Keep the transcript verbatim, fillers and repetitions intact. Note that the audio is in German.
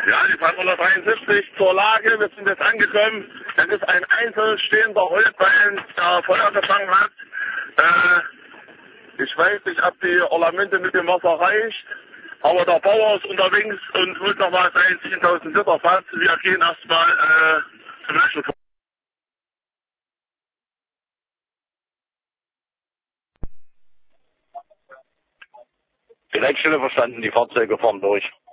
Ja, die zweihundertdreiundsiebzig zur Lage. Wir sind jetzt angekommen. Das ist ein einzelstehender Holzbein, der Feuer gefangen hat. Äh, ich weiß nicht, ob die Ornamente mit dem Wasser reicht. Aber der Bauer ist unterwegs und holt nochmal sein zehntausend Liter Fass. Wir gehen erstmal äh, zum Löschen. Die Leitstelle verstanden, die Fahrzeuge fahren durch.